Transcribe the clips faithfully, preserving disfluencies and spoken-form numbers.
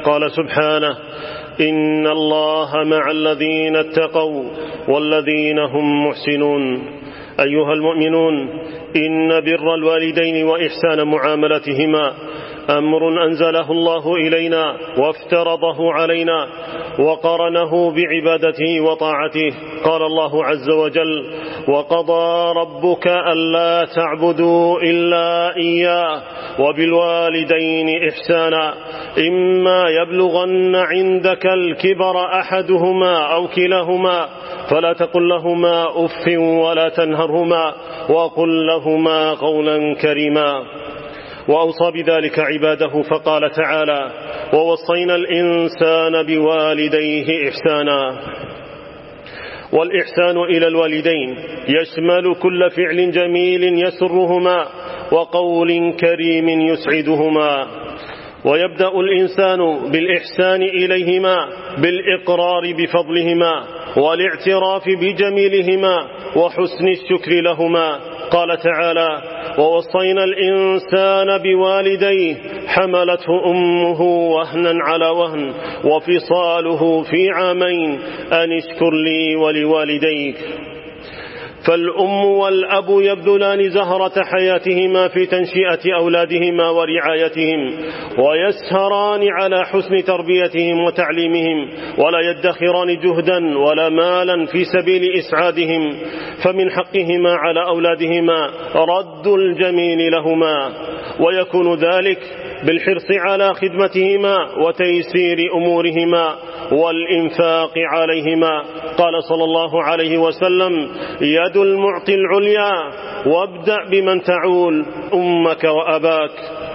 قال سبحانه: إن الله مع الذين اتقوا والذين هم محسنون. أيها المؤمنون، إن بر الوالدين وإحسان معاملتهما أمر أنزله الله إلينا وافترضه علينا وقرنه بعبادته وطاعته. قال الله عز وجل: وقضى ربك ألا تعبدوا إلا إياه وبالوالدين إحسانا إما يبلغن عندك الكبر أحدهما أو كلاهما فلا تقل لهما أف ولا تنهرهما وقل لهما قولا كريما. وأوصى بذلك عباده فقال تعالى: ووصينا الإنسان بوالديه إحسانا. والإحسان إلى الوالدين يشمل كل فعل جميل يسرهما وقول كريم يسعدهما. ويبدأ الإنسان بالإحسان إليهما بالإقرار بفضلهما والاعتراف بجميلهما وحسن الشكر لهما. قال تعالى: ووصينا الإنسان بوالديه حملته أمه وهنا على وهن وفصاله في عامين أن اشكر لي ولوالديك. فالأم والأب يبذلان زهرة حياتهما في تنشئة أولادهما ورعايتهم ويسهران على حسن تربيتهم وتعليمهم ولا يدخران جهدا ولا مالا في سبيل إسعادهم. فمن حقهما على أولادهما رد الجميل لهما، ويكون ذلك بالحرص على خدمتهما وتيسير أمورهما والإنفاق عليهما. قال صلى الله عليه وسلم: يد المعطي العليا وابدأ بمن تعول أمك وأباك.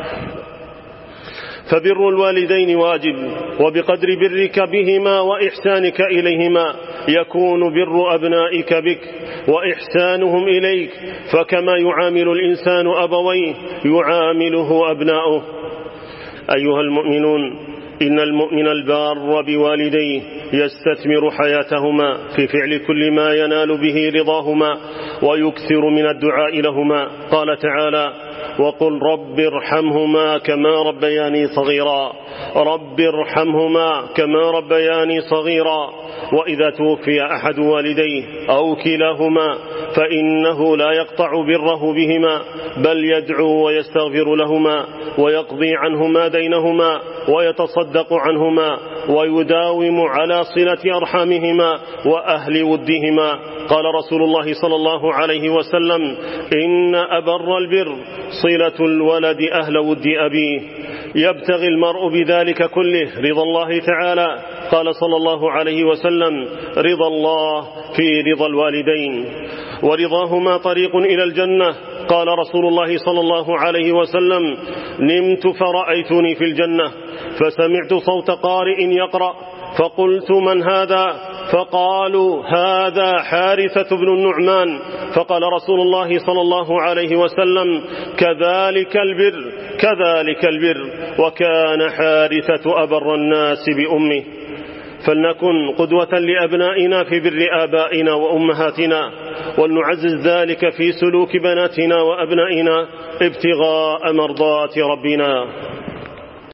فبر الوالدين واجب، وبقدر برك بهما وإحسانك إليهما يكون بر أبنائك بك وإحسانهم إليك، فكما يعامل الإنسان أبويه يعامله أبناؤه. أيها المؤمنون، إن المؤمن البار بوالديه يستثمر حياتهما في فعل كل ما ينال به رضاهما ويكثر من الدعاء لهما. قال تعالى: وقل رب ارحمهما كما ربياني صغيرا رب ارحمهما كما ربياني صغيرا. وإذا توفي أحد والديه أو كلاهما فإنه لا يقطع بره بهما، بل يدعو ويستغفر لهما ويقضي عنهما دينهما ويتصدق عنهما ويداوم على صلة أرحامهما وأهل ودهما. قال رسول الله صلى الله عليه وسلم: إن أبر البر صلة الولد أهل ود أبيه. يبتغي المرء بذلك كله رضا الله تعالى. قال صلى الله عليه وسلم: رضا الله في رضا الوالدين، ورضاهما طريق إلى الجنة. قال رسول الله صلى الله عليه وسلم: نمت فرأيتني في الجنة فسمعت صوت قارئ يقرأ فقلت: من هذا؟ فقالوا: هذا حارثة بن النعمان. فقال رسول الله صلى الله عليه وسلم: كذلك البر كذلك البر. وكان حارثة أبر الناس بأمه. فلنكن قدوة لأبنائنا في بر آبائنا وأمهاتنا، ولنعزز ذلك في سلوك بناتنا وأبنائنا ابتغاء مرضات ربنا.